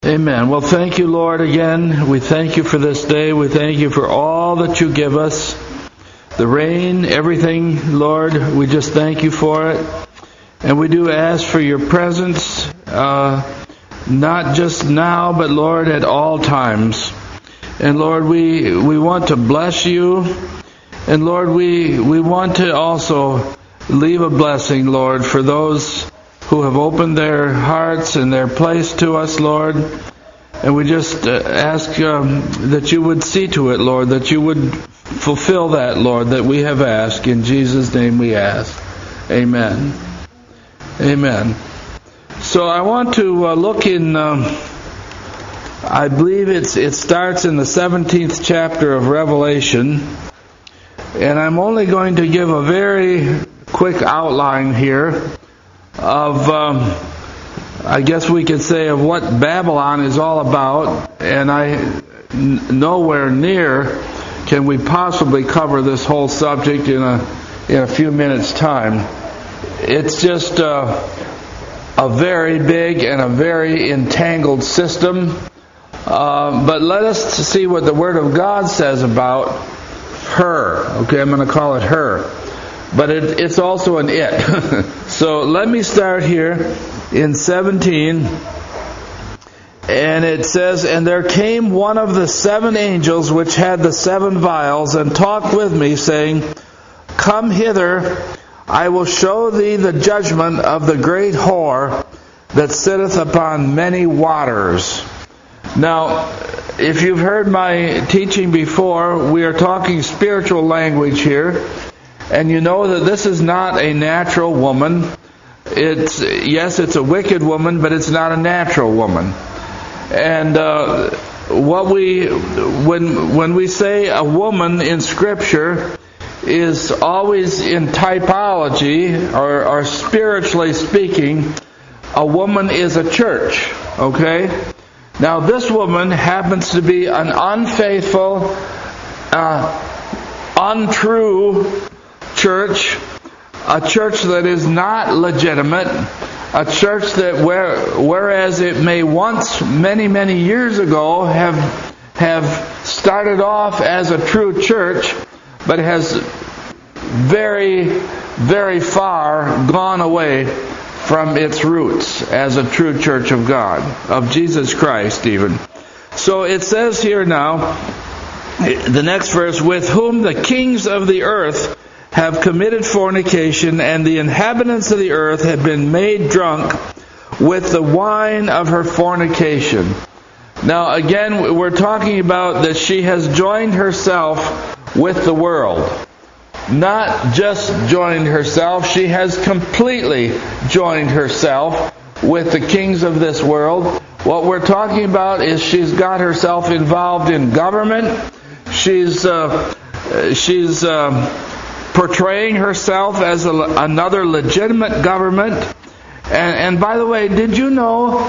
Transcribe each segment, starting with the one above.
Amen. Well, thank you, Lord, again. We thank you for this day. We thank you for all that you give us. The rain, everything, Lord, we just thank you for it. And we do ask for your presence, not just now, but, Lord, at all times. And, Lord, we want to bless you. And, Lord, we want to also leave a blessing, Lord, for those who have opened their hearts and their place to us, Lord. And we just ask that you would see to it, Lord, that you would fulfill that, Lord, that we have asked. In Jesus' name we ask. Amen. Amen. So I want to look in, I believe it starts in the 17th chapter of Revelation. And I'm only going to give a very quick outline here of, I guess we could say, of what Babylon is all about. And nowhere near can we possibly cover this whole subject in a few minutes' time. It's just a very big and a very entangled system. But let us see what the Word of God says about her. Okay, I'm going to call it her. But it's also an it. So let me start here in 17. And it says, "And there came one of the 7 angels which had the 7 vials, and talked with me, saying, Come hither, I will show thee the judgment of the great whore that sitteth upon many waters." Now, if you've heard my teaching before, we are talking spiritual language here. And you know that this is not a natural woman. It's a wicked woman, but it's not a natural woman. And when we say a woman in Scripture is always in typology, or spiritually speaking, a woman is a church. Okay? Now this woman happens to be an unfaithful, untrue church, a church that is not legitimate, a church that whereas it may once, many, many years ago, have started off as a true church, but has very, very far gone away from its roots as a true church of God, of Jesus Christ even. So it says here now, the next verse, "With whom the kings of the earth have committed fornication, and the inhabitants of the earth have been made drunk with the wine of her fornication." Now again, we're talking about that she has joined herself with the world. Not just joined herself, she has completely joined herself with the kings of this world. What we're talking about is she's got herself involved in government. She's portraying herself as another legitimate government. And by the way, did you know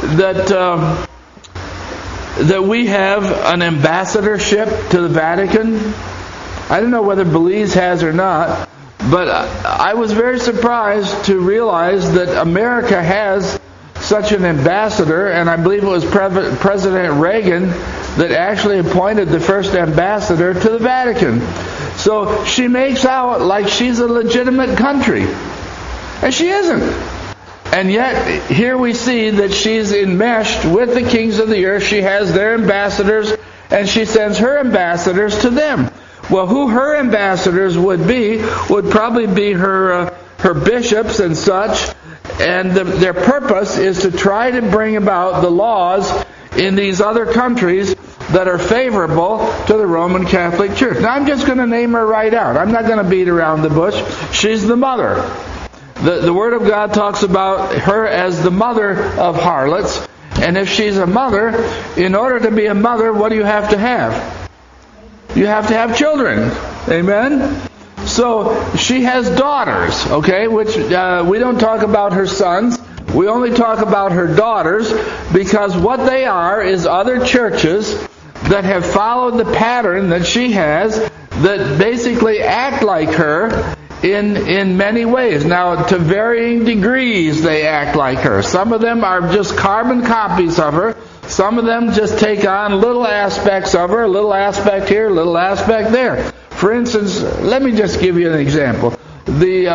that we have an ambassadorship to the Vatican? I don't know whether Belize has or not, but I was very surprised to realize that America has such an ambassador, and I believe it was President Reagan that actually appointed the first ambassador to the Vatican. So she makes out like she's a legitimate country. And she isn't. And yet, here we see that she's enmeshed with the kings of the earth. She has their ambassadors, and she sends her ambassadors to them. Well, who her ambassadors would probably be her bishops and such. And their purpose is to try to bring about the laws in these other countries that are favorable to the Roman Catholic Church. Now, I'm just going to name her right out. I'm not going to beat around the bush. She's the mother. The Word of God talks about her as the mother of harlots. And if she's a mother, in order to be a mother, what do you have to have? You have to have children. Amen? So she has daughters, okay, which we don't talk about her sons. We only talk about her daughters, because what they are is other churches that have followed the pattern that she has, that basically act like her in many ways. Now, to varying degrees they act like her. Some of them are just carbon copies of her. Some of them just take on little aspects of her, a little aspect here, a little aspect there. For instance, let me just give you an example. The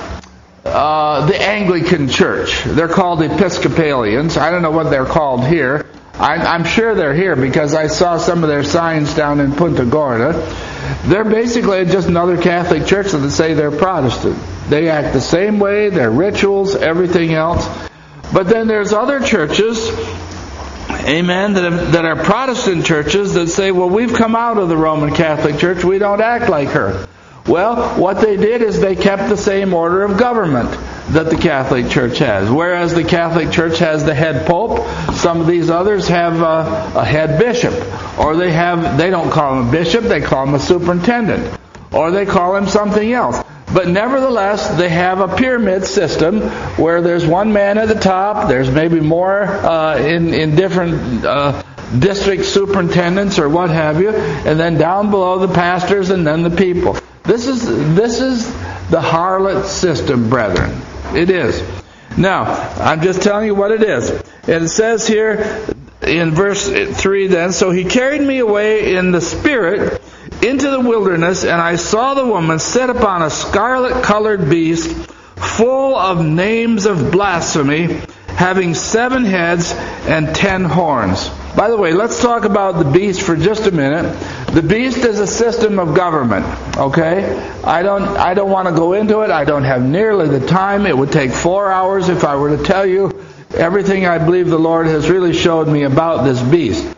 Anglican Church, they're called Episcopalians. I don't know what they're called here. I'm sure they're here because I saw some of their signs down in Punta Gorda. They're basically just another Catholic church that say they're Protestant. They act the same way, their rituals, everything else. But then there's other churches, amen, that are Protestant churches that say, well, we've come out of the Roman Catholic Church, we don't act like her. Well, what they did is they kept the same order of government that the Catholic Church has. Whereas the Catholic Church has the head pope, some of these others have a head bishop. Or they don't call him a bishop, they call him a superintendent. Or they call him something else. But nevertheless, they have a pyramid system where there's one man at the top, there's maybe more in different district superintendents or what have you, and then down below the pastors and then the people. This is the harlot system, brethren. It is. Now, I'm just telling you what it is. And it says here in verse 3 then, so he carried me away in the spirit into the wilderness, and I saw the woman sit upon a scarlet-colored beast, full of names of blasphemy, having 7 heads and 10 horns. By the way, let's talk about the beast for just a minute. The beast is a system of government, okay? I don't want to go into it. I don't have nearly the time. It would take 4 hours if I were to tell you everything I believe the Lord has really showed me about this beast.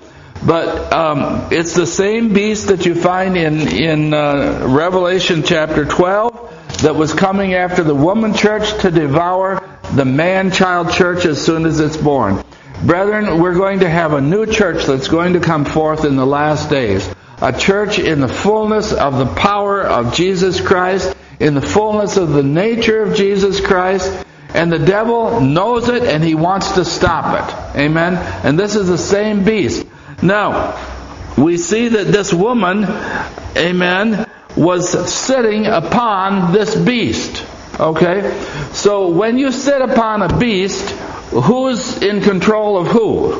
But it's the same beast that you find in Revelation chapter 12 that was coming after the woman church to devour the man-child church as soon as it's born. Brethren, we're going to have a new church that's going to come forth in the last days. A church in the fullness of the power of Jesus Christ, in the fullness of the nature of Jesus Christ. And the devil knows it and he wants to stop it. Amen? And this is the same beast. Now, we see that this woman, amen, was sitting upon this beast. Okay? So when you sit upon a beast, who's in control of who?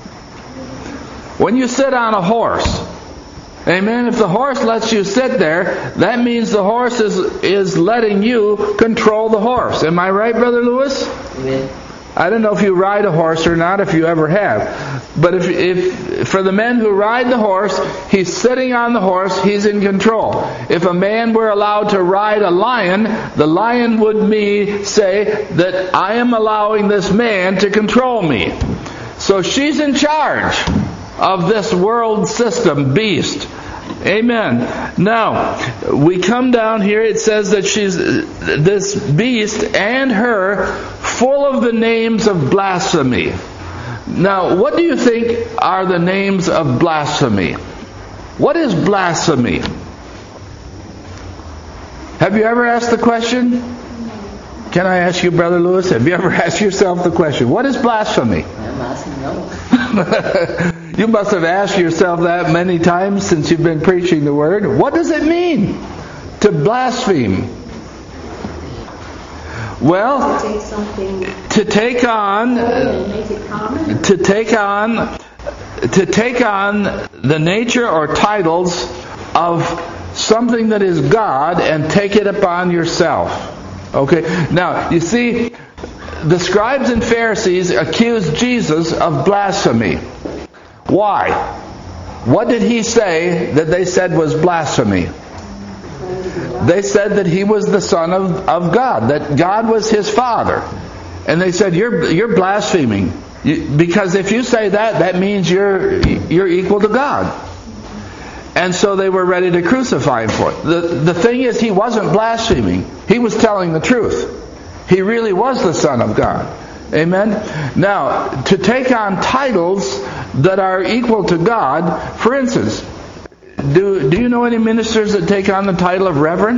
When you sit on a horse, amen, if the horse lets you sit there, that means the horse is letting you control the horse. Am I right, Brother Lewis? Amen. I don't know if you ride a horse or not, if you ever have. But if for the men who ride the horse, he's sitting on the horse, he's in control. If a man were allowed to ride a lion, the lion would say that I am allowing this man to control me. So she's in charge of this world system beast. Amen. Now, we come down here, it says that she's this beast and her full of the names of blasphemy. Now, what do you think are the names of blasphemy? What is blasphemy? Have you ever asked the question? Can I ask you, Brother Lewis, have you ever asked yourself the question, what is blasphemy? I'm asking no. You must have asked yourself that many times since you've been preaching the Word. What does it mean to blaspheme? Well, to take on the nature or titles of something that is God and take it upon yourself. Okay? Now, you see, the scribes and Pharisees accused Jesus of blasphemy. Why? What did he say that they said was blasphemy? They said that he was the Son of God, that God was his Father. And they said, you're blaspheming. Because if you say that, that means you're equal to God. And so they were ready to crucify him for it. The thing is, he wasn't blaspheming. He was telling the truth. He really was the Son of God. Amen? Now, to take on titles that are equal to God, for instance, do you know any ministers that take on the title of Reverend?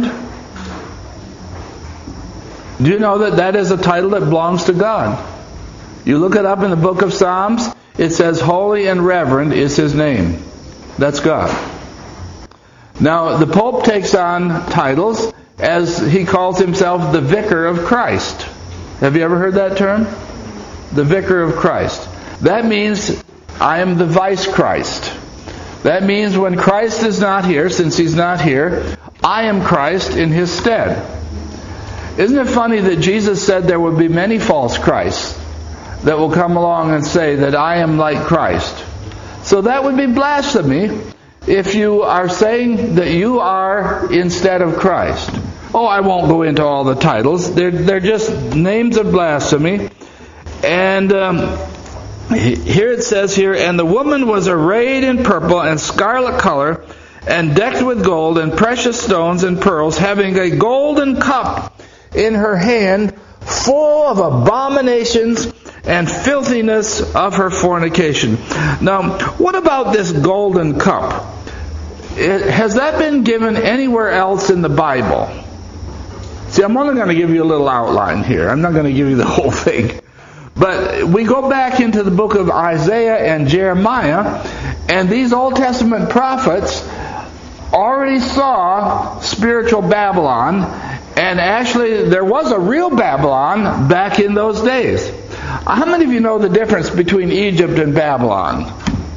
Do you know that is a title that belongs to God? You look it up in the book of Psalms, it says Holy and Reverend is His name. That's God. Now, the Pope takes on titles as he calls himself the Vicar of Christ. Have you ever heard that term? The Vicar of Christ. That means I am the vice Christ. That means when Christ is not here, since He's not here, I am Christ in His stead. Isn't it funny that Jesus said there will be many false Christs that will come along and say that I am like Christ? So that would be blasphemy if you are saying that you are instead of Christ. Oh, I won't go into all the titles. They're just names of blasphemy. And here it says here, and the woman was arrayed in purple and scarlet color, and decked with gold and precious stones and pearls, having a golden cup in her hand, full of abominations and filthiness of her fornication. Now, what about this golden cup? Has that been given anywhere else in the Bible? See, I'm only going to give you a little outline here. I'm not going to give you the whole thing. But we go back into the book of Isaiah and Jeremiah, and these Old Testament prophets already saw spiritual Babylon, and actually there was a real Babylon back in those days. How many of you know the difference between Egypt and Babylon?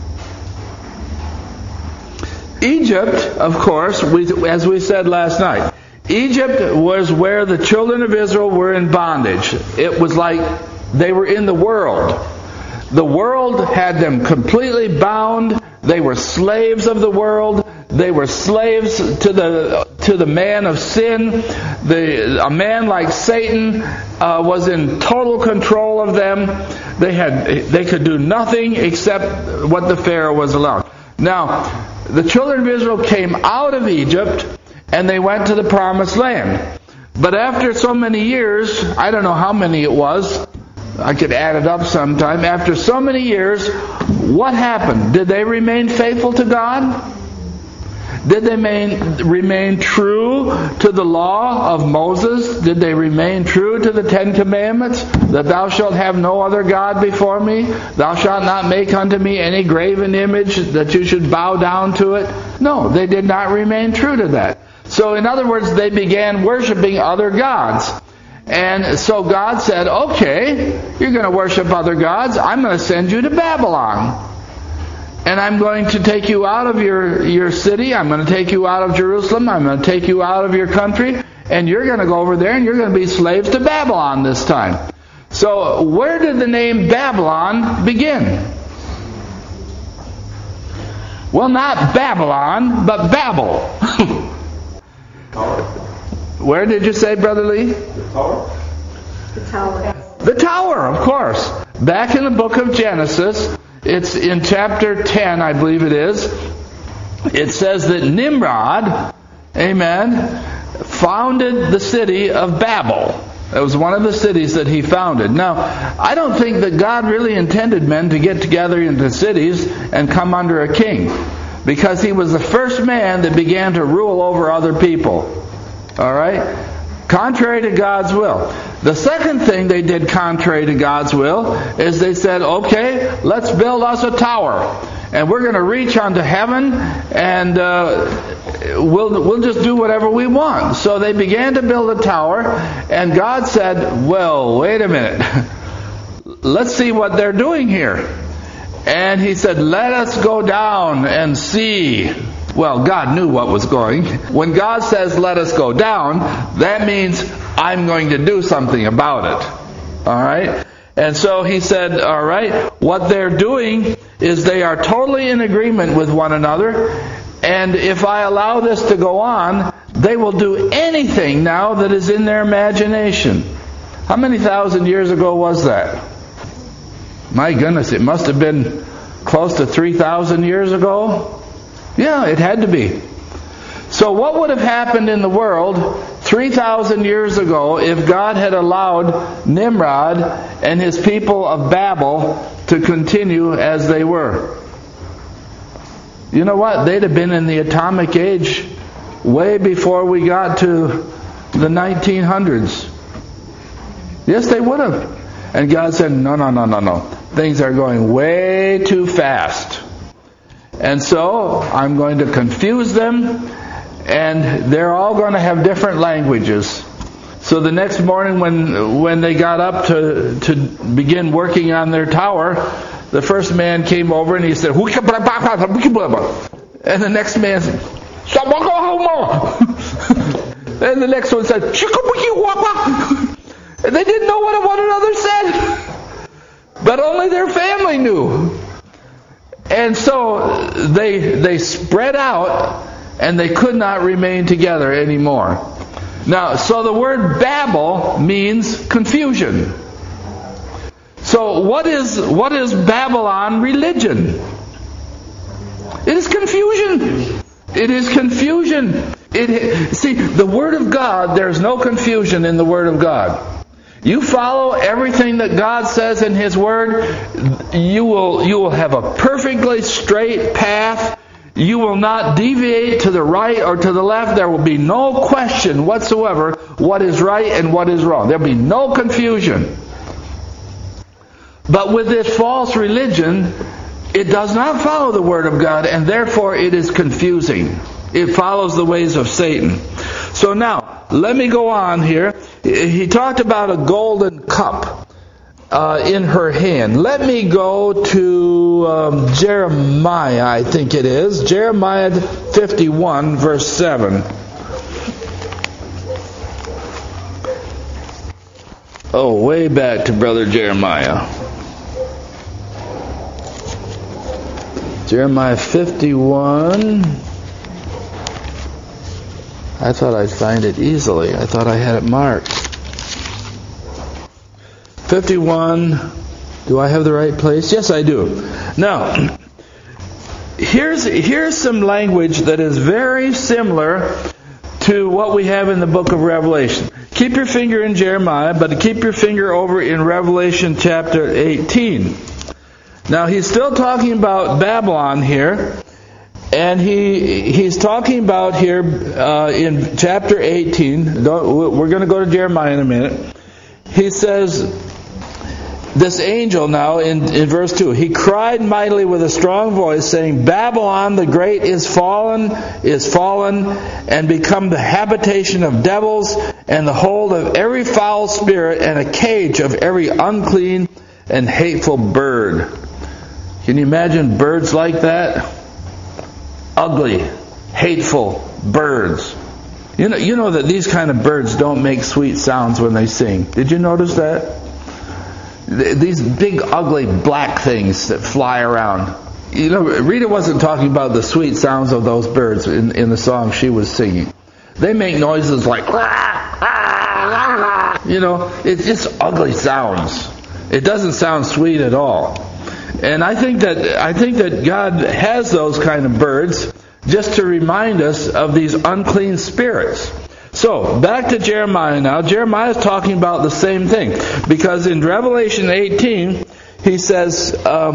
Egypt, of course, as we said last night, Egypt was where the children of Israel were in bondage. It was like they were in the world. The world had them completely bound. They were slaves of the world. They were slaves to the man of sin. A man like Satan was in total control of them. They could do nothing except what the Pharaoh was allowed. Now, the children of Israel came out of Egypt and they went to the promised land. But after so many years, I don't know how many it was, I could add it up sometime. After so many years, what happened? Did they remain faithful to God? Did they remain true to the law of Moses? Did they remain true to the Ten Commandments? That thou shalt have no other God before me? Thou shalt not make unto me any graven image that you should bow down to it? No, they did not remain true to that. So in other words, they began worshiping other gods. And so God said, okay, you're going to worship other gods. I'm going to send you to Babylon. And I'm going to take you out of your city. I'm going to take you out of Jerusalem. I'm going to take you out of your country. And you're going to go over there and you're going to be slaves to Babylon this time. So where did the name Babylon begin? Well, not Babylon, but Babel. Where did you say, Brother Lee? The tower. The tower. The tower, of course. Back in the book of Genesis, it's in chapter 10, I believe it is. It says that Nimrod, amen, founded the city of Babel. That was one of the cities that he founded. Now, I don't think that God really intended men to get together into cities and come under a king, because he was the first man that began to rule over other people. All right? Contrary to God's will. The second thing they did contrary to God's will is they said, okay, let's build us a tower. And we're going to reach unto heaven and we'll just do whatever we want. So they began to build a tower, and God said, well, wait a minute. Let's see what they're doing here. And he said, let us go down and see. Well, God knew what was going. When God says, let us go down, that means I'm going to do something about it. All right? And so he said, all right, what they're doing is they are totally in agreement with one another. And if I allow this to go on, they will do anything now that is in their imagination. How many thousand years ago was that? My goodness, it must have been close to 3,000 years ago. Yeah, it had to be. So what would have happened in the world 3,000 years ago if God had allowed Nimrod and his people of Babel to continue as they were? You know what? They'd have been in the atomic age way before we got to the 1900s. Yes, they would have. And God said, no. Things are going way too fast. And so I'm going to confuse them, and they're all going to have different languages. So the next morning when they got up to begin working on their tower, the first man came over and he said, and the next man said, and the next one said, and they didn't know what one another said. But only their family knew. And so they spread out and they could not remain together anymore. Now, so the word Babel means confusion. So what is Babylon religion? It is confusion. It is confusion. See, the Word of God, there's no confusion in the Word of God. You follow everything that God says in His Word, you will have a perfectly straight path. You will not deviate to the right or to the left. There will be no question whatsoever what is right and what is wrong. There will be no confusion. But with this false religion, it does not follow the Word of God, and therefore it is confusing. It follows the ways of Satan. So now, let me go on here. He talked about a golden cup in her hand. Let me go to Jeremiah, I think it is. Jeremiah 51, verse 7. Oh, way back to Brother Jeremiah. Jeremiah 51. I thought I'd find it easily. I thought I had it marked. 51. Do I have the right place? Yes, I do. Now, here's some language that is very similar to what we have in the book of Revelation. Keep your finger in Jeremiah, but keep your finger over in Revelation chapter 18. Now, he's still talking about Babylon here. And he's talking about here in chapter 18, we're going to go to Jeremiah in a minute. He says, this angel now in verse 2, he cried mightily with a strong voice, saying, Babylon the great is fallen, and become the habitation of devils, and the hold of every foul spirit, and a cage of every unclean and hateful bird. Can you imagine birds like that? Ugly, hateful birds. You know that these kind of birds don't make sweet sounds when they sing. Did you notice that? These big, ugly, black things that fly around. You know, Rita wasn't talking about the sweet sounds of those birds in the song she was singing. They make noises like, it's just ugly sounds. It doesn't sound sweet at all. And I think that God has those kind of birds just to remind us of these unclean spirits. So, back to Jeremiah now. Jeremiah is talking about the same thing. Because in Revelation 18, he says,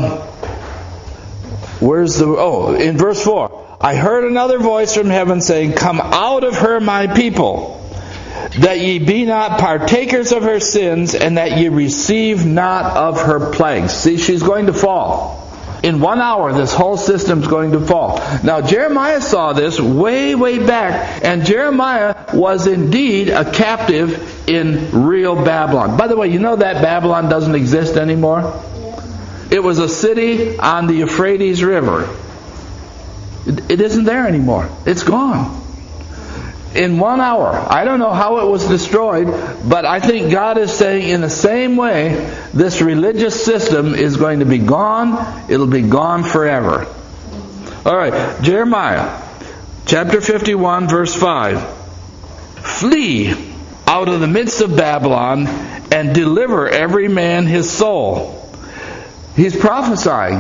in verse 4, I heard another voice from heaven saying, Come out of her, my people, that ye be not partakers of her sins, and that ye receive not of her plagues. See, she's going to fall. In 1 hour, this whole system's going to fall. Now, Jeremiah saw this way, way back, and Jeremiah was indeed a captive in real Babylon. By the way, you know that Babylon doesn't exist anymore? It was a city on the Euphrates River. It isn't there anymore. It's gone. In 1 hour. I don't know how it was destroyed, but I think God is saying in the same way, this religious system is going to be gone. It'll be gone forever. All right, Jeremiah, chapter 51, verse 5. Flee out of the midst of Babylon and deliver every man his soul. He's prophesying.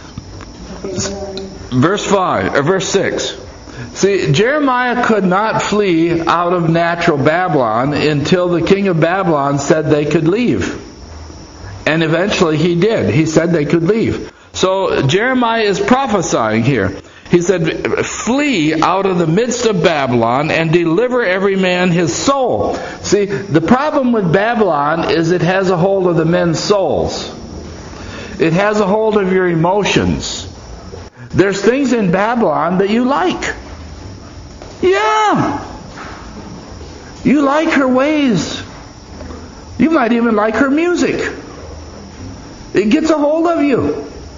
Verse 6. See, Jeremiah could not flee out of natural Babylon until the king of Babylon said they could leave. And eventually he did. He said they could leave. So Jeremiah is prophesying here. He said, flee out of the midst of Babylon and deliver every man his soul. See, the problem with Babylon is it has a hold of the men's souls. It has a hold of your emotions. There's things in Babylon that you like. Yeah. You like her ways. You might even like her music. It gets a hold of you.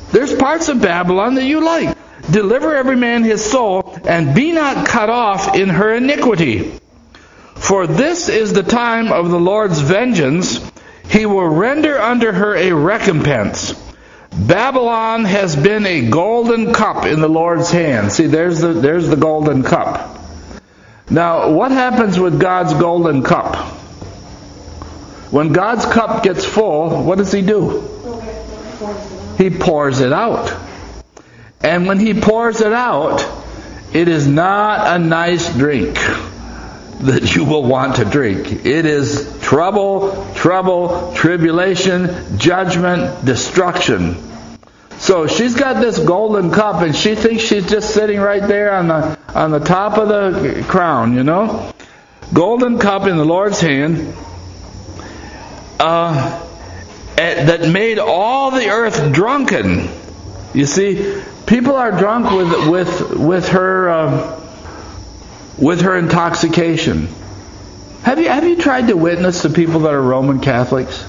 There's parts of Babylon that you like. Deliver every man his soul, and be not cut off in her iniquity. For this is the time of the Lord's vengeance. He will render unto her a recompense. Babylon has been a golden cup in the Lord's hand. See, there's the golden cup. Now, what happens with God's golden cup? When God's cup gets full, what does He do? He pours it out. And when He pours it out, it is not a nice drink that you will want to drink. It is trouble, tribulation, judgment, destruction. So she's got this golden cup, and she thinks she's just sitting right there on the top of the crown, you know. Golden cup in the Lord's hand that made all the earth drunken. You see, people are drunk with her intoxication. Have you tried to witness to people that are Roman Catholics?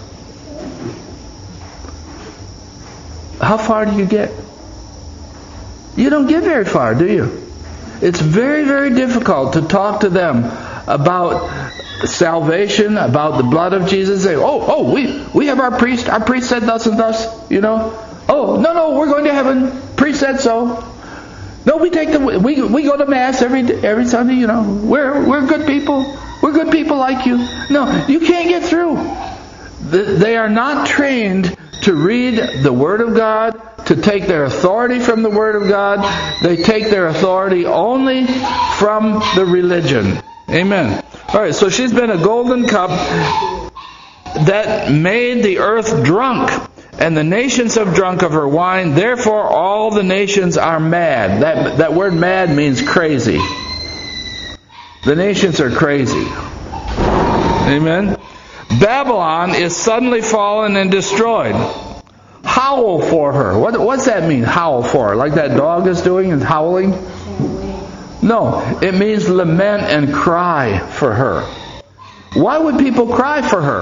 How far do you get? You don't get very far, do you? It's very, very difficult to talk to them about salvation, about the blood of Jesus. They say, we have our priest. Our priest said thus and thus, you know. Oh, no, we're going to heaven. Priest said so. No, we go to Mass every Sunday, you know. We're good people. We're good people like you. No, you can't get through. They are not trained to read the Word of God, to take their authority from the Word of God. They take their authority only from the religion. Amen. All right, so she's been a golden cup that made the earth drunk, and the nations have drunk of her wine. Therefore all the nations are mad. That word mad means crazy. The nations are crazy. Amen. Babylon is suddenly fallen and destroyed. Howl for her. What's that mean, howl for her? Like that dog is doing and howling? No, it means lament and cry for her. Why would people cry for her?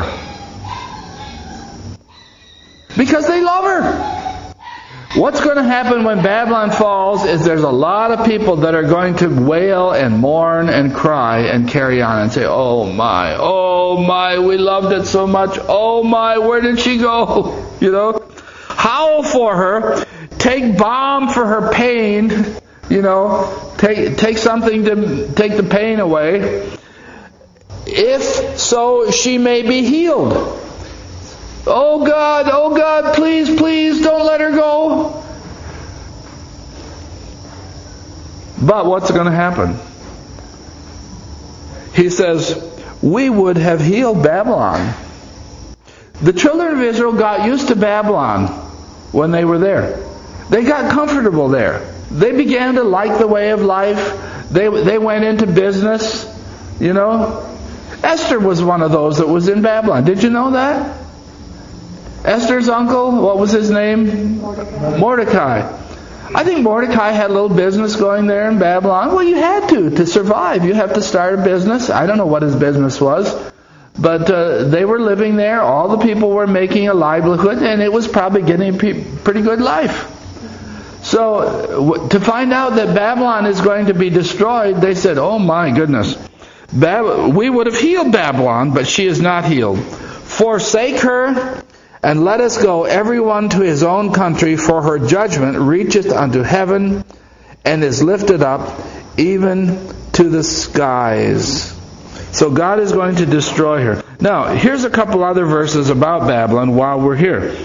Because they love her. What's going to happen when Babylon falls is there's a lot of people that are going to wail and mourn and cry and carry on and say, oh my, we loved it so much. Oh my, where did she go? You know? Howl for her. Take balm for her pain. You know, take something to take the pain away. If so, she may be healed. Oh God, please, don't let her go. But what's going to happen? He says, we would have healed Babylon. The children of Israel got used to Babylon when they were there. They got comfortable there. They began to like the way of life. They went into business, you know. Esther was one of those that was in Babylon. Did you know that? Esther's uncle, what was his name? Mordecai. I think Mordecai had a little business going there in Babylon. Well, you had to survive. You have to start a business. I don't know what his business was. But they were living there. All the people were making a livelihood, and it was probably getting a pretty good life. So to find out that Babylon is going to be destroyed, they said, oh my goodness. We would have healed Babylon, but she is not healed. Forsake her, and let us go everyone to his own country, for her judgment reacheth unto heaven, and is lifted up even to the skies. So God is going to destroy her. Now, here's a couple other verses about Babylon while we're here.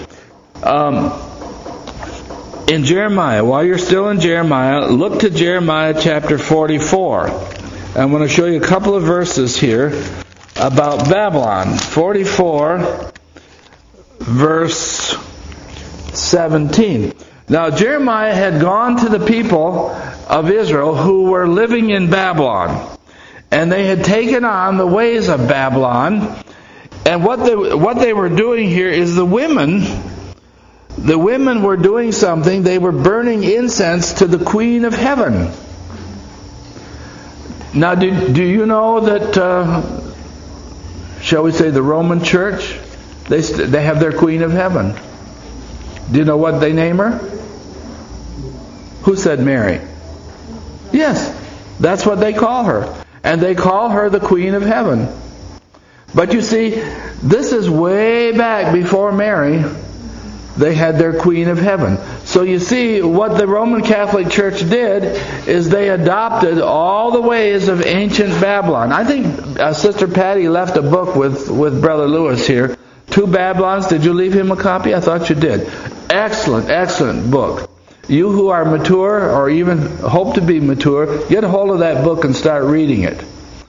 In Jeremiah, while you're still in Jeremiah, look to Jeremiah chapter 44. I'm going to show you a couple of verses here about Babylon. 44, verse 17. Now, Jeremiah had gone to the people of Israel who were living in Babylon. And they had taken on the ways of Babylon. And what they were doing here is the women were doing something. They were burning incense to the Queen of Heaven. Now, do you know that, shall we say, the Roman Church, they have their Queen of Heaven. Do you know what they name her? Who said Mary? Yes, that's what they call her. And they call her the Queen of Heaven. But you see, this is way back before Mary. They had their Queen of Heaven. So you see, what the Roman Catholic Church did is they adopted all the ways of ancient Babylon. I think Sister Patty left a book with Brother Lewis here. 2 Babylons. Did you leave him a copy? I thought you did. Excellent, excellent book. You who are mature or even hope to be mature, get a hold of that book and start reading it.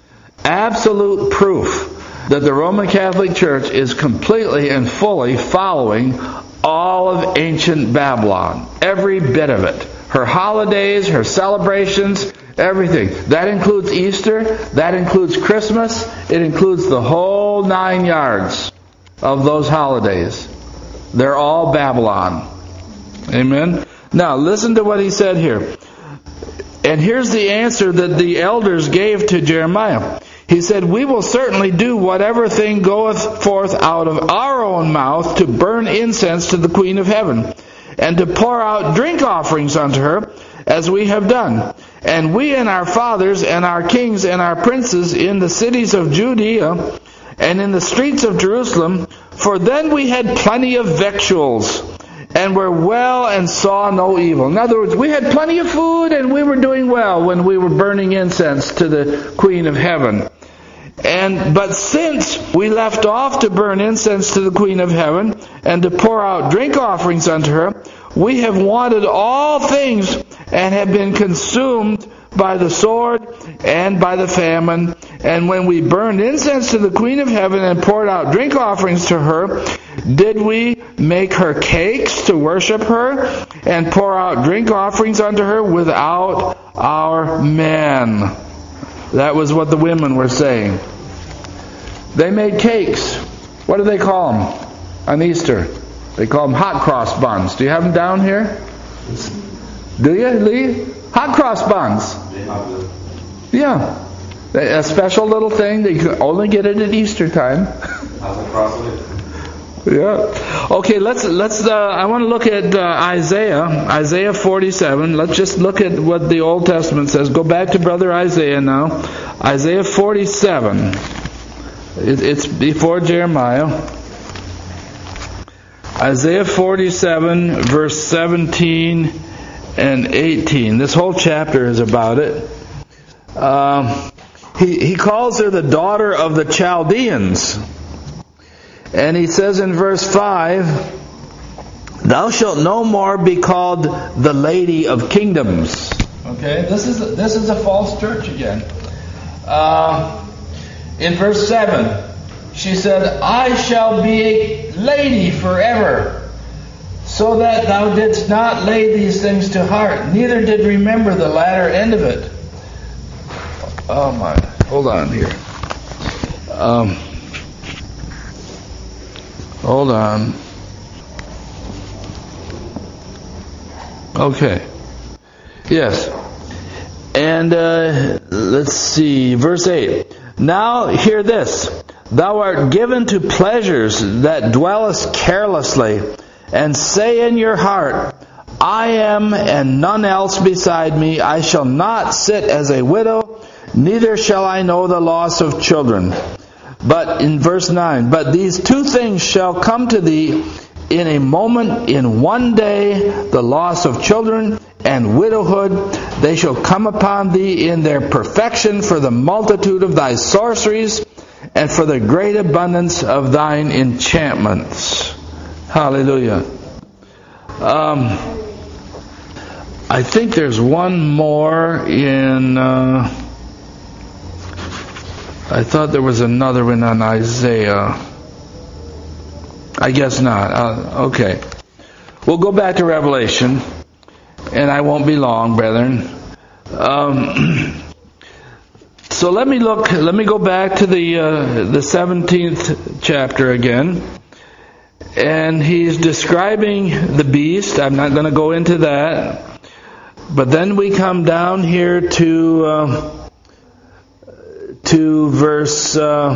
Absolute proof that the Roman Catholic Church is completely and fully following all of ancient Babylon. Every bit of it. Her holidays, her celebrations, everything. That includes Easter. That includes Christmas. It includes the whole 9 yards of those holidays. They're all Babylon. Amen? Now, listen to what he said here. And here's the answer that the elders gave to Jeremiah. He said, we will certainly do whatever thing goeth forth out of our own mouth to burn incense to the Queen of Heaven, and to pour out drink offerings unto her, as we have done. And we and our fathers and our kings and our princes in the cities of Judea and in the streets of Jerusalem, for then we had plenty of victuals, and were well and saw no evil. In other words, we had plenty of food and we were doing well when we were burning incense to the Queen of Heaven. But since we left off to burn incense to the Queen of Heaven and to pour out drink offerings unto her, we have wanted all things and have been consumed by the sword and by the famine. And when we burned incense to the Queen of Heaven and poured out drink offerings to her, did we make her cakes to worship her and pour out drink offerings unto her without our men? That was what the women were saying. They made cakes. What do they call them on Easter? They call them hot cross buns. Do you have them down here? Do you, Lee? Hot cross buns. Yeah. A special little thing that you can only get it at Easter time. Yeah. Okay, let's I want to look at Isaiah 47. Let's just look at what the Old Testament says. Go back to Brother Isaiah now. Isaiah 47. It's before Jeremiah. Isaiah 47, verse 17 and 18. This whole chapter is about it. He calls her the daughter of the Chaldeans. And he says in verse 5, thou shalt no more be called the Lady of Kingdoms. Okay, this is a false church again. In verse 7, she said, I shall be a lady forever, so that thou didst not lay these things to heart, neither did remember the latter end of it. Oh my, hold on here. Hold on. Okay. Yes. And let's see, verse 8. Now hear this. Thou art given to pleasures that dwellest carelessly, and say in your heart, I am and none else beside me. I shall not sit as a widow, neither shall I know the loss of children. But in verse 9, but these two things shall come to thee in a moment, in one day, the loss of children and widowhood. They shall come upon thee in their perfection for the multitude of thy sorceries and for the great abundance of thine enchantments. Hallelujah. I think there's one more in... I thought there was another one on Isaiah. I guess not. Okay. We'll go back to Revelation, and I won't be long, brethren. So let me go back to the 17th chapter again. And he's describing the beast. I'm not going to go into that. But then we come down here to verse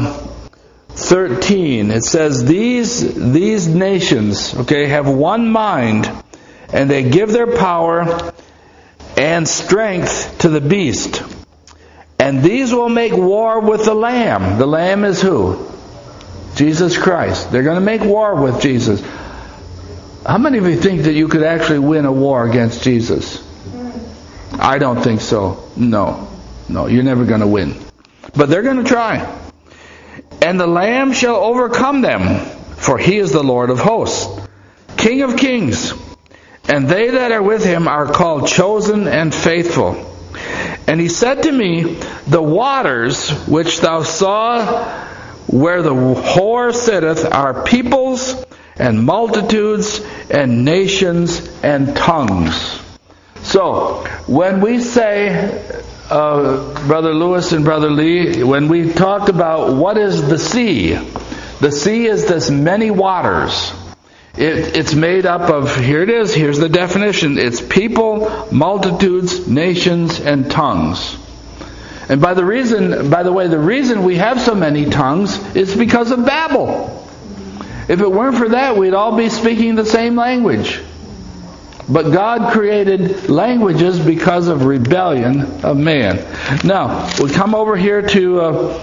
13. It says, these nations, okay, have one mind, and they give their power and strength to the beast. And these will make war with the Lamb. The Lamb is who? Jesus Christ. They're going to make war with Jesus. How many of you think that you could actually win a war against Jesus? I don't think so. No, you're never going to win. But they're going to try. And the Lamb shall overcome them, for he is the Lord of hosts, King of kings. And they that are with him are called chosen and faithful. And he said to me, the waters which thou saw where the whore sitteth are peoples and multitudes and nations and tongues. So, when we say, Brother Lewis and Brother Lee, when we talked about what is the sea is this many waters. It's made up of, here it is, here's the definition, it's people, multitudes, nations, and tongues. And by the way, the reason we have so many tongues is because of Babel. If it weren't for that, we'd all be speaking the same language. But God created languages because of rebellion of man. Now, we come over here to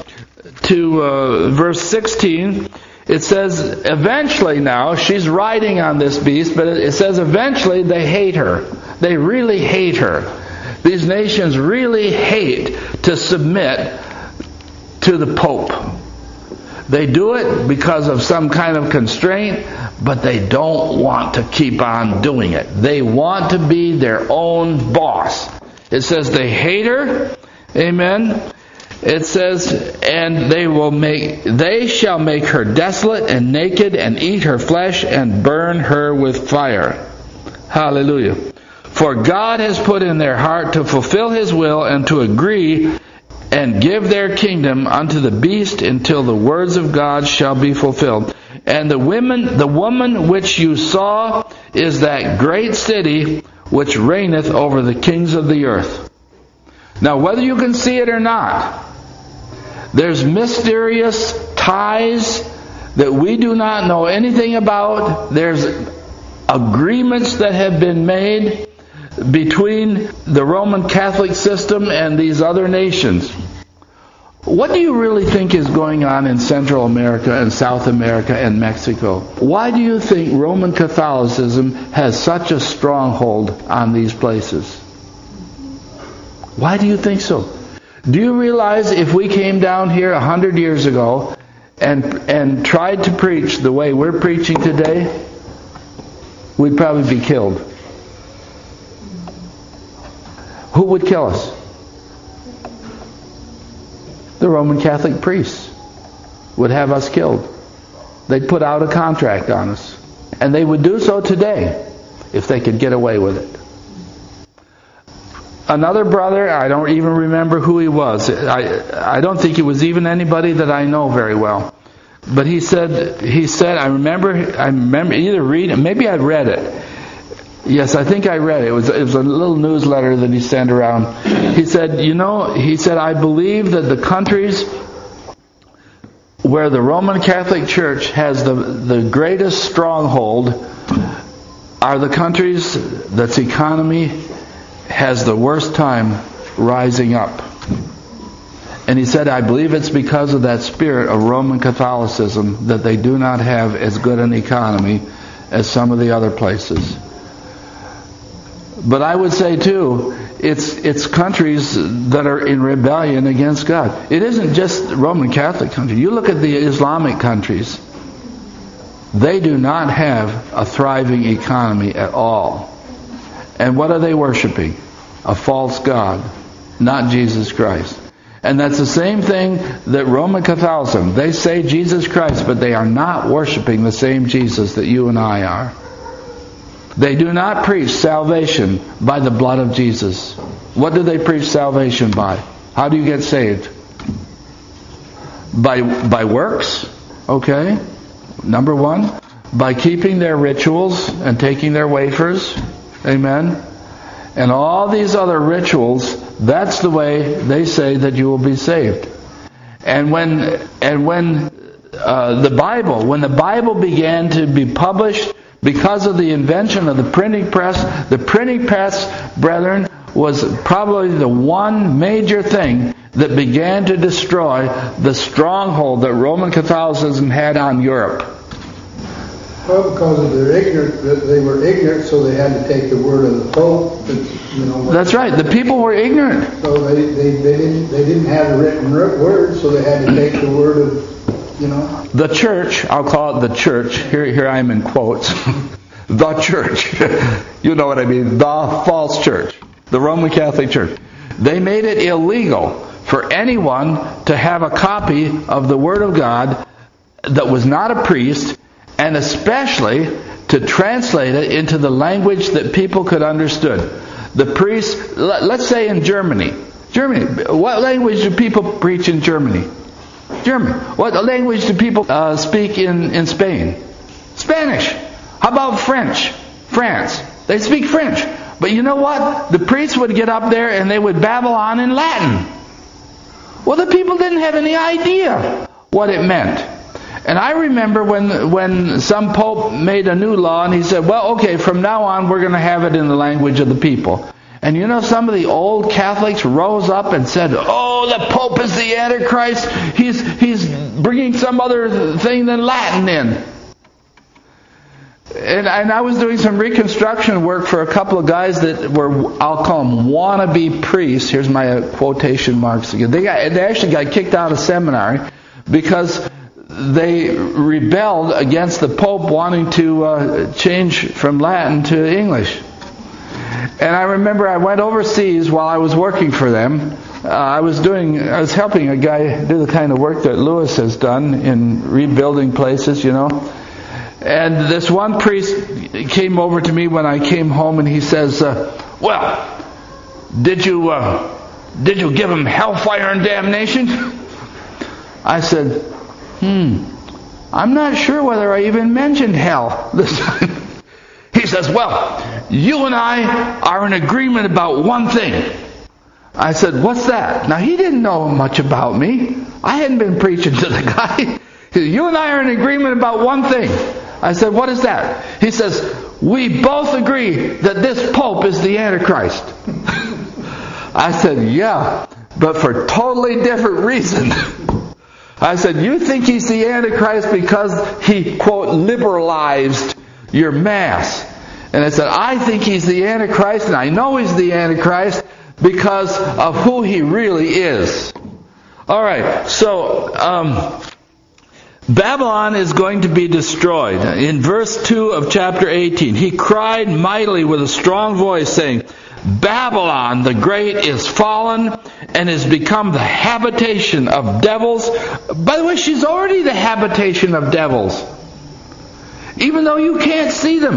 verse 16. It says, eventually now, she's riding on this beast, but it says eventually they hate her. They really hate her. These nations really hate to submit to the Pope. They do it because of some kind of constraint, but they don't want to keep on doing it. They want to be their own boss. It says they hate her. Amen. It says, and they shall make her desolate and naked, and eat her flesh, and burn her with fire. Hallelujah. For God has put in their heart to fulfill his will, and to agree and give their kingdom unto the beast, until the words of God shall be fulfilled. And the woman which you saw is that great city which reigneth over the kings of the earth. Now, whether you can see it or not, there's mysterious ties that we do not know anything about. There's agreements that have been made between the Roman Catholic system and these other nations. What do you really think is going on in Central America and South America and Mexico? Why do you think Roman Catholicism has such a stronghold on these places? Why do you think so? Do you realize if we came down here 100 years ago and tried to preach the way we're preaching today, we'd probably be killed? Who would kill us? The Roman Catholic priests would have us killed. They'd put out a contract on us. And they would do so today if they could get away with it. Another brother, I don't even remember who he was. I don't think he was even anybody that I know very well. But he said, I remember either reading, maybe I'd read it. Yes, I think I read it. It was a little newsletter that he sent around. He said, I believe that the countries where the Roman Catholic Church has the greatest stronghold are the countries that's economy has the worst time rising up. And he said, I believe it's because of that spirit of Roman Catholicism that they do not have as good an economy as some of the other places. But I would say too, it's countries that are in rebellion against God. It isn't just Roman Catholic countries. You look at the Islamic countries. They do not have a thriving economy at all. And what are they worshiping? A false god, not Jesus Christ. And that's the same thing that Roman Catholicism, they say Jesus Christ, but they are not worshiping the same Jesus that you and I are. They do not preach salvation by the blood of Jesus. What do they preach salvation by? How do you get saved? By works? Okay. Number one. By keeping their rituals and taking their wafers. Amen. And all these other rituals, that's the way they say that you will be saved. And when the Bible began to be published, because of the invention of the printing press, brethren, was probably the one major thing that began to destroy the stronghold that Roman Catholicism had on Europe. Well, because of their ignorance, they were ignorant, so they had to take the word of the Pope. That's right. The people were ignorant. So they didn't have a written word, so they had to take the word of, the church. I'll call it the church. Here I am in quotes. The church. You know what I mean. The false church. The Roman Catholic Church. They made it illegal for anyone to have a copy of the Word of God that was not a priest, and especially to translate it into the language that people could understand. The priests, let's say in Germany. What language do people preach in Germany? German. What language do people speak in Spain? Spanish. How about French? France. They speak French. But you know what? The priests would get up there and they would babble on in Latin. Well, the people didn't have any idea what it meant. And I remember when some pope made a new law and he said, well, okay, from now on we're going to have it in the language of the people. And you know, some of the old Catholics rose up and said, oh, the Pope is the Antichrist. He's bringing some other thing than Latin in. And I was doing some reconstruction work for a couple of guys that were, I'll call them wannabe priests. Here's my quotation marks again. They actually got kicked out of seminary because they rebelled against the Pope wanting to change from Latin to English. And I remember I went overseas while I was working for them. I was helping a guy do the kind of work that Lewis has done in rebuilding places, And this one priest came over to me when I came home, and he says, well, did you give him hellfire and damnation? I said, I'm not sure whether I even mentioned hell this time. He says, well, you and I are in agreement about one thing. I said, what's that? Now, he didn't know much about me. I hadn't been preaching to the guy. He said, you and I are in agreement about one thing. I said, what is that? He says, we both agree that this Pope is the Antichrist. I said, yeah, but for totally different reason. I said, you think he's the Antichrist because he, quote, liberalized your Mass. And I said, I think he's the Antichrist, and I know he's the Antichrist because of who he really is. All right, so Babylon is going to be destroyed. In verse 2 of chapter 18, he cried mightily with a strong voice, saying, Babylon the great is fallen and has become the habitation of devils. By the way, she's already the habitation of devils, even though you can't see them.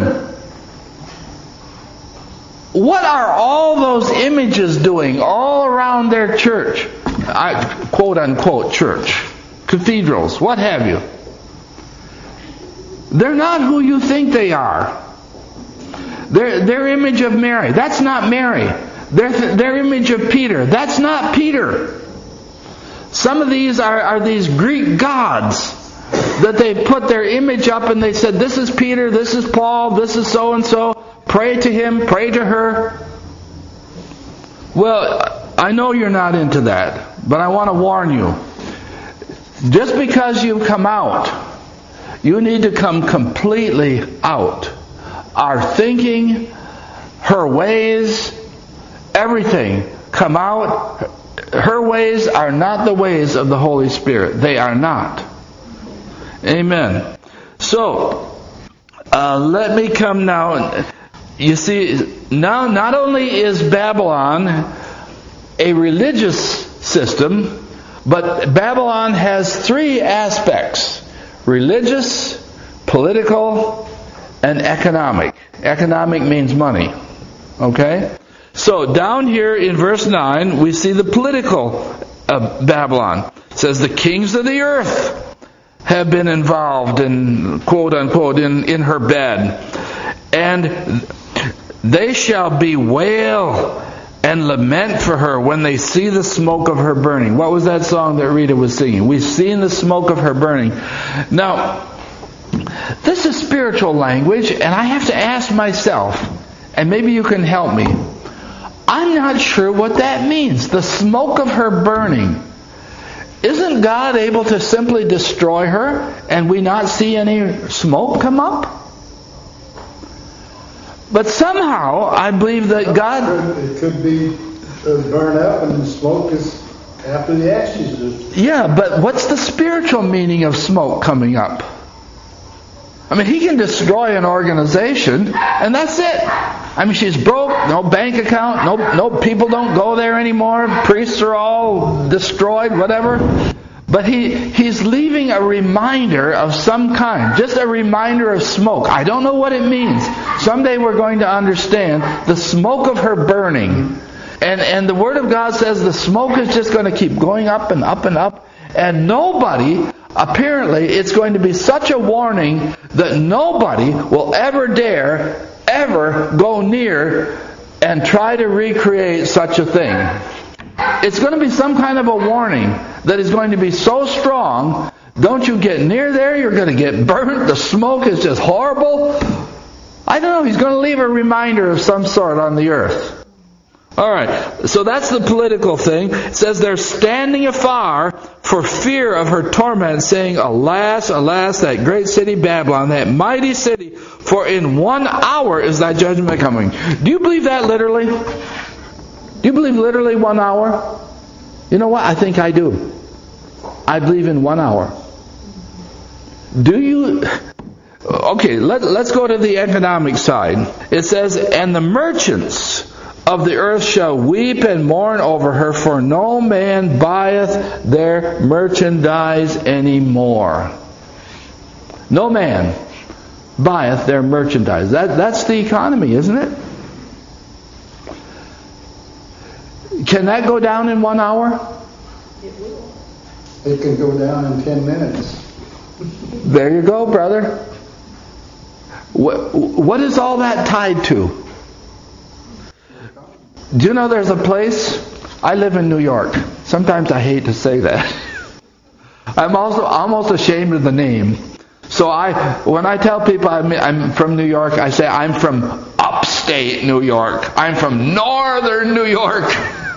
What are all those images doing all around their church? Quote unquote church. Cathedrals, what have you. They're not who you think they are. Their image of Mary, that's not Mary. Their image of Peter, that's not Peter. Some of these are these Greek gods that they put their image up and they said, this is Peter, this is Paul, this is so-and-so. Pray to him, pray to her. Well, I know you're not into that, but I want to warn you. Just because you come out, you need to come completely out. Our thinking, her ways, everything, come out. Her ways are not the ways of the Holy Spirit. They are not. Amen. So, let me come now. You see, now not only is Babylon a religious system, but Babylon has three aspects: religious, political, and economic. Economic means money. Okay? So down here in verse 9, we see the political Babylon. It says the kings of the earth have been involved in, quote unquote, in her bed. And they shall bewail and lament for her when they see the smoke of her burning. What was that song that Rita was singing? We've seen the smoke of her burning. Now, this is spiritual language, and I have to ask myself, and maybe you can help me, I'm not sure what that means. The smoke of her burning. Isn't God able to simply destroy her and we not see any smoke come up? But somehow I believe that God... It could be burn up and the smoke is after the ashes. Yeah, but what's the spiritual meaning of smoke coming up? I mean, He can destroy an organization, and that's it. I mean, she's broke, no bank account, no people don't go there anymore, priests are all destroyed, whatever. But He's leaving a reminder of some kind, just a reminder of smoke. I don't know what it means. Someday we're going to understand the smoke of her burning. And the Word of God says the smoke is just going to keep going up and up and up, and nobody... Apparently, it's going to be such a warning that nobody will ever dare, ever go near and try to recreate such a thing. It's going to be some kind of a warning that is going to be so strong, don't you get near there, you're going to get burnt, the smoke is just horrible. I don't know, He's going to leave a reminder of some sort on the earth. Alright, so that's the political thing. It says they're standing afar for fear of her torment, saying, Alas, alas, that great city Babylon, that mighty city, for in 1 hour is thy judgment coming. Do you believe that literally? Do you believe literally 1 hour? You know what? I think I do. I believe in 1 hour. Do you... Okay, let's go to the economic side. It says, And the merchants of the earth shall weep and mourn over her, for no man buyeth their merchandise any more. No man buyeth their merchandise. That's the economy, isn't it? Can that go down in 1 hour? It will. It can go down in 10 minutes. There you go, brother. What is all that tied to? Do you know there's a place? I live in New York. Sometimes I hate to say that. I'm also almost ashamed of the name. So when I tell people I'm from New York, I say I'm from upstate New York. I'm from northern New York.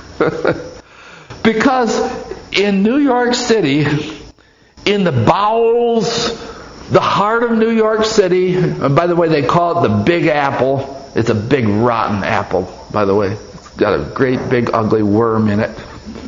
Because in New York City, in the bowels, the heart of New York City, by the way, they call it the Big Apple. It's a big rotten apple, by the way. Got a great big ugly worm in it.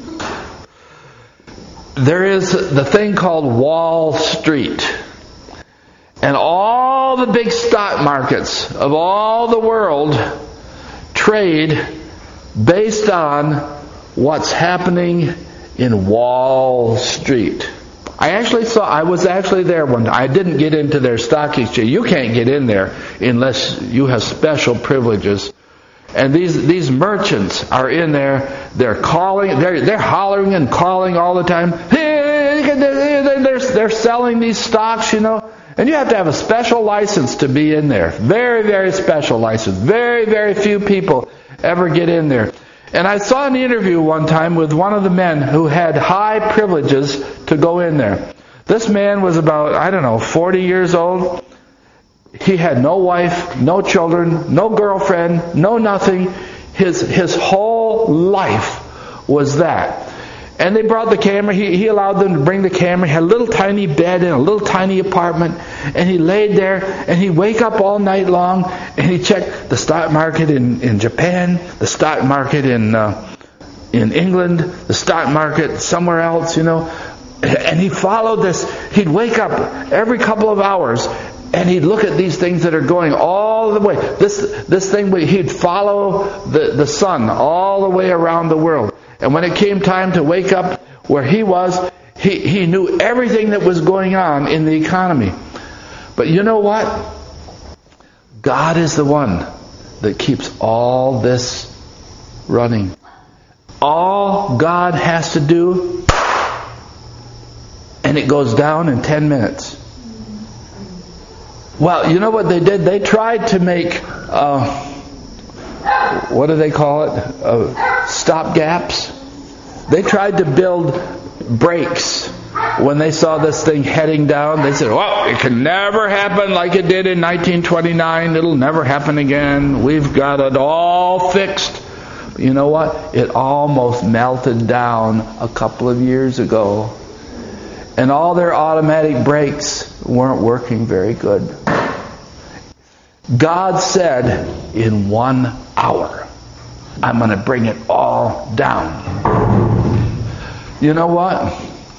There is the thing called Wall Street. And all the big stock markets of all the world trade based on what's happening in Wall Street. I was actually there one time. I didn't get into their stock exchange. You can't get in there unless you have special privileges. And these merchants are in there. They're calling. They're hollering and calling all the time. They're selling these stocks, you know. And you have to have a special license to be in there. Very, very special license. Very, very few people ever get in there. And I saw an interview one time with one of the men who had high privileges to go in there. This man was about, 40 years old. He had no wife, no children, no girlfriend, no nothing. His whole life was that. And they brought the camera. He allowed them to bring the camera. He had a little tiny bed in a little tiny apartment. And he laid there and he'd wake up all night long and he'd check the stock market in Japan, the stock market in England, the stock market somewhere else, you know. And he followed this. He'd wake up every couple of hours and he'd look at these things that are going all the way. This thing, he'd follow the sun all the way around the world. And when it came time to wake up where he was, he knew everything that was going on in the economy. But you know what? God is the one that keeps all this running. All God has to do, and it goes down in 10 minutes. Well, you know what they did? They tried to make, what do they call it? Stop gaps. They tried to build brakes when they saw this thing heading down. They said, well, it can never happen like it did in 1929. It'll never happen again. We've got it all fixed. You know what? It almost melted down a couple of years ago. And all their automatic brakes weren't working very good. God said, in 1 hour, I'm going to bring it all down. You know what?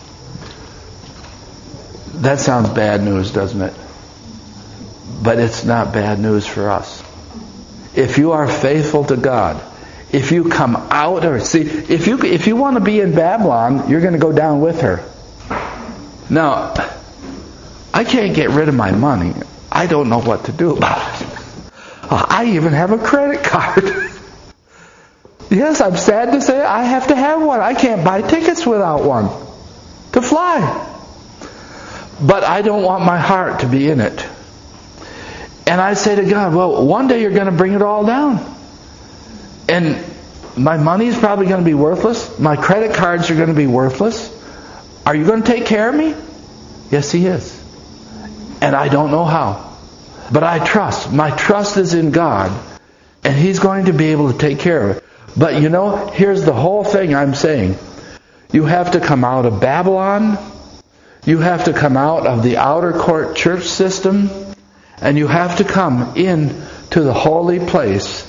That sounds bad news, doesn't it? But it's not bad news for us. If you are faithful to God, if you come out, or see, if you want to be in Babylon, you're going to go down with her. Now, I can't get rid of my money. I don't know what to do about it. I even have a credit card. Yes, I'm sad to say I have to have one. I can't buy tickets without one to fly. But I don't want my heart to be in it. And I say to God, well, one day you're going to bring it all down. And my money is probably going to be worthless. My credit cards are going to be worthless. Are you going to take care of me? Yes, He is. And I don't know how. But I trust. My trust is in God. And He's going to be able to take care of it. But you know, here's the whole thing I'm saying. You have to come out of Babylon. You have to come out of the outer court church system. And you have to come in to the holy place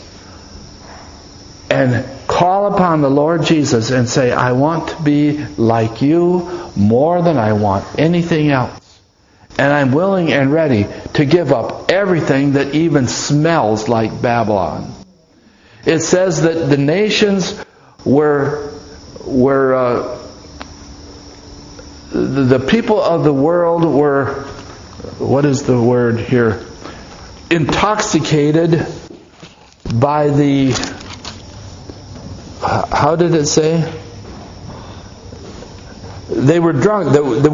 and call upon the Lord Jesus and say, I want to be like you more than I want anything else. And I'm willing and ready to give up everything that even smells like Babylon. It says that the nations were the people of the world were, what is the word here? Intoxicated by the, how did it say? They were drunk.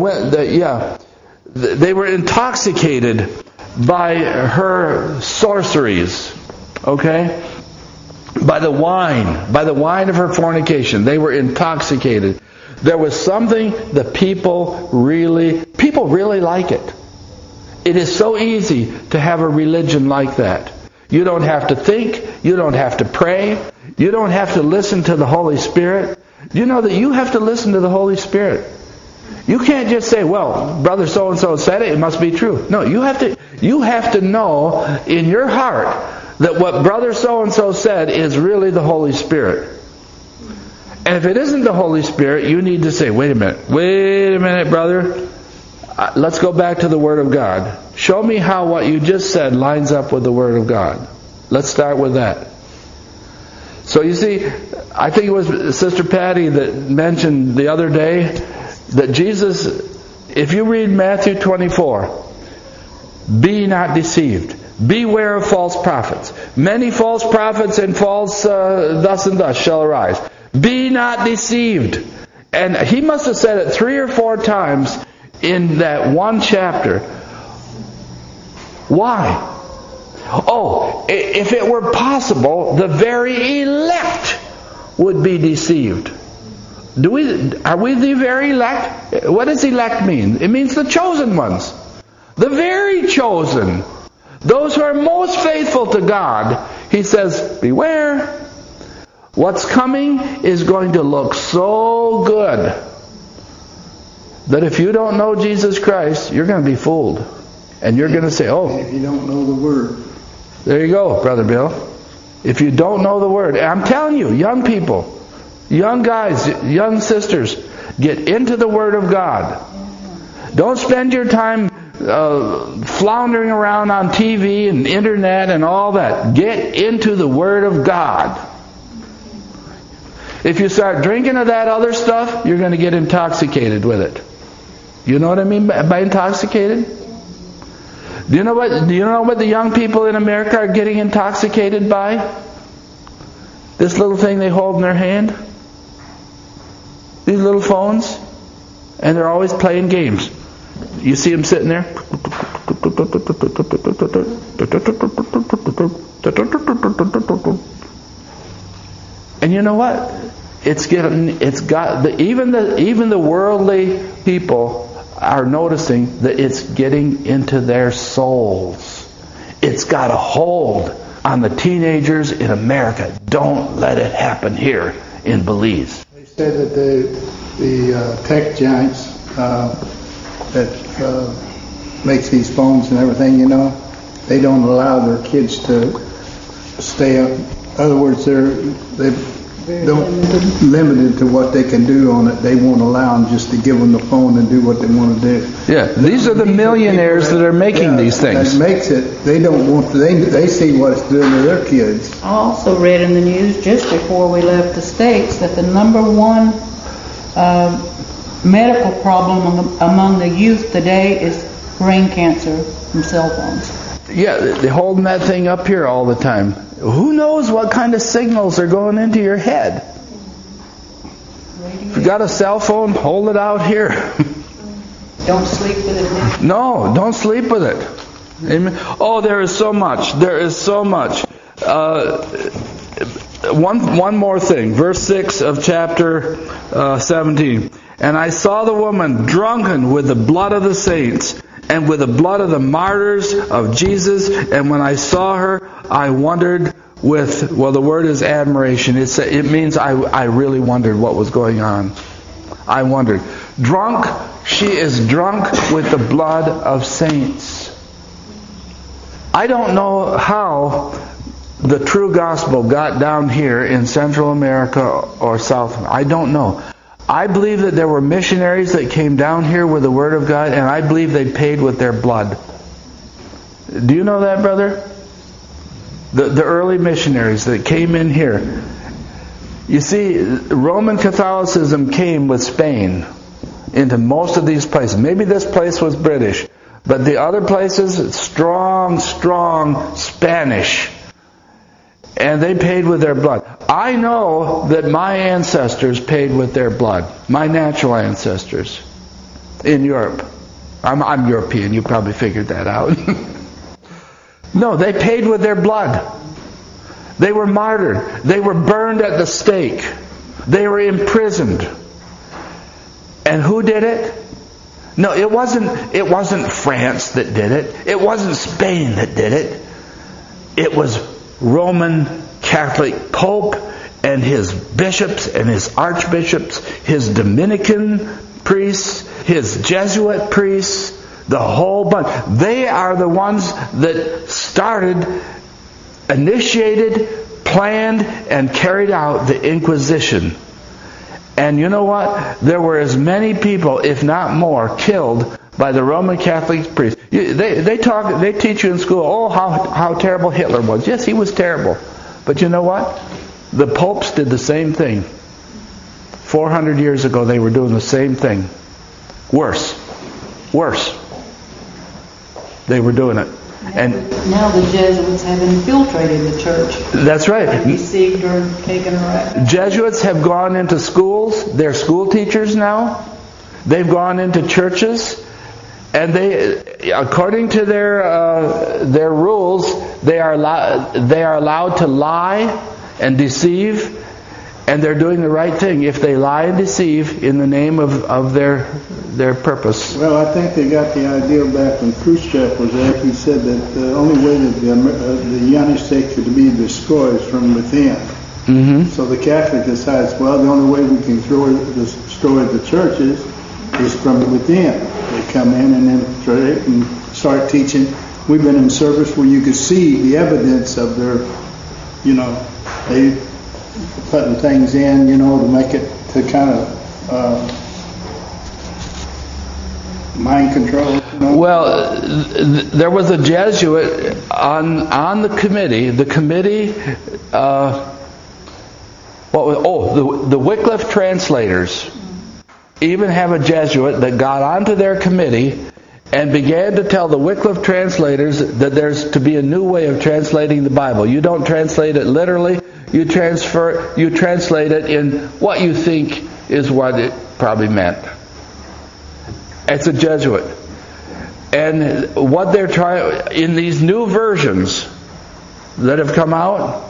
They were intoxicated by her sorceries. Okay? By the wine of her fornication. They were intoxicated. There was something that people really like it. It is so easy to have a religion like that. You don't have to think. You don't have to pray. You don't have to listen to the Holy Spirit. You know that you have to listen to the Holy Spirit. You can't just say, well, brother so-and-so said it must be true. No, you have to know in your heart that what brother so-and-so said is really the Holy Spirit. And if it isn't the Holy Spirit, you need to say, wait a minute, brother. Let's go back to the Word of God. Show me how what you just said lines up with the Word of God. Let's start with that. So you see, I think it was Sister Patty that mentioned the other day that Jesus, if you read Matthew 24, be not deceived. Beware of false prophets. Many false prophets and false thus and thus shall arise. Be not deceived. And he must have said it 3 or 4 times in that one chapter. Why? Oh, if it were possible, the very elect would be deceived. Are we the very elect? What does elect mean? It means the chosen ones. The very chosen. Those who are most faithful to God. He says, beware. What's coming is going to look so good that if you don't know Jesus Christ, you're going to be fooled. And you're going to say, oh. If you don't know the Word. There you go, Brother Bill. If you don't know the Word. I'm telling you, young people, young guys, young sisters, get into the Word of God. Don't spend your time floundering around on TV and internet and all that. Get into the Word of God. If you start drinking of that other stuff, you're going to get intoxicated with it. You know what I mean by intoxicated? Do you know what the young people in America are getting intoxicated by? This little thing they hold in their hand. These little phones. And they're always playing games. You see them sitting there? And you know what? Even the worldly people are noticing that it's getting into their souls. It's got a hold on the teenagers in America. Don't let it happen here in Belize. They said that the tech giants that makes these phones and everything, they don't allow their kids to stay up. In other words, they don't limited to what they can do on it. They won't allow them just to give them the phone and do what they want to do. Yeah, these are the millionaires that are making these things. That makes it. They don't want. They see what it's doing to their kids. I also read in the news just before we left the States that the number one medical problem among the youth today is brain cancer from cell phones. Yeah, they're holding that thing up here all the time. Who knows what kind of signals are going into your head? If you got a cell phone, hold it out here. Don't sleep with it. No, don't sleep with it. Amen. Oh, there is so much. There is so much. One more thing. Verse 6 of chapter 17. And I saw the woman drunken with the blood of the saints and with the blood of the martyrs of Jesus. And when I saw her, I wondered with, well, the word is admiration. It means I really wondered what was going on. I wondered. Drunk, she is drunk with the blood of saints. I don't know how the true gospel got down here in Central America or South. I don't know. I believe that there were missionaries that came down here with the Word of God, and I believe they paid with their blood. Do you know that, brother? The early missionaries that came in here. You see, Roman Catholicism came with Spain into most of these places. Maybe this place was British, but the other places, strong Spanish. And they paid with their blood. I know that my ancestors paid with their blood. My natural ancestors in Europe. I'm European. You probably figured that out. No, they paid with their blood. They were martyred. They were burned at the stake. They were imprisoned. And who did it? No, it wasn't France that did it. It wasn't Spain that did it. It was Roman Catholic Pope and his bishops and his archbishops, his Dominican priests, his Jesuit priests, the whole bunch. They are the ones that started, initiated, planned, and carried out the Inquisition. And you know what? There were as many people, if not more, killed by the Roman Catholic priests. They teach you in school, how terrible Hitler was. Yes, he was terrible. But you know what? The popes did the same thing. 400 years ago, they were doing the same thing. Worse. They were doing it. And now the Jesuits have infiltrated the church. That's right. Deceived or taken her. Jesuits have gone into schools. They're school teachers now. They've gone into churches. And they, according to their rules, they are allowed to lie and deceive, and they're doing the right thing if they lie and deceive in the name of their purpose. Well, I think they got the idea back when Khrushchev was there. He said that the only way that the United States could be destroyed is from within. Mm-hmm. So the Catholic decides, well, the only way we can destroy the churches is from within. They come in and infiltrate and start teaching. We've been in service where you could see the evidence of their, they putting things in, to make it to kind of mind control. Well, there was a Jesuit on the committee. The committee, the Wycliffe translators even have a Jesuit that got onto their committee and began to tell the Wycliffe translators that there's to be a new way of translating the Bible. You don't translate it literally. You translate it in what you think is what it probably meant. It's a Jesuit. And what they're trying, in these new versions that have come out,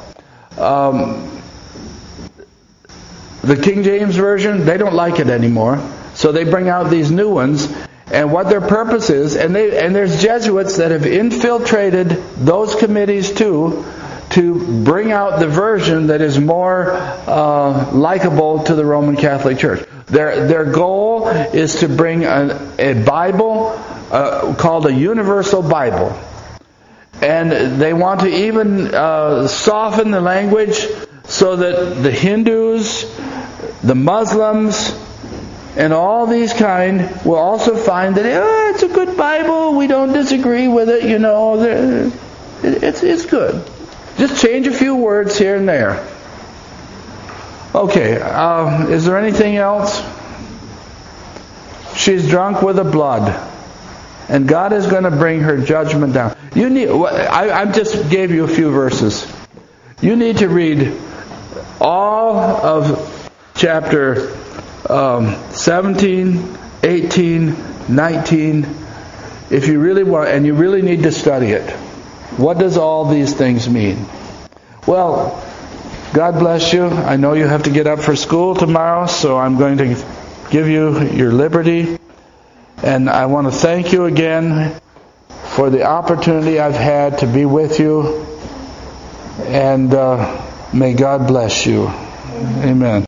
the King James Version, they don't like it anymore. So they bring out these new ones. And what their purpose is, and there's Jesuits that have infiltrated those committees too, to bring out the version that is more likable to the Roman Catholic Church. Their goal is to bring a Bible called a Universal Bible. And they want to even soften the language so that the Hindus, the Muslims, and all these kind will also find that it's a good Bible. We don't disagree with it. It's good. Just change a few words here and there. Okay. Is there anything else? She's drunk with the blood, and God is going to bring her judgment down. I just gave you a few verses. You need to read all of chapter 17, 18, 19, if you really want, and you really need to study it. What does all these things mean? Well, God bless you. I know you have to get up for school tomorrow, so I'm going to give you your liberty. And I want to thank you again for the opportunity I've had to be with you. And may God bless you. Amen.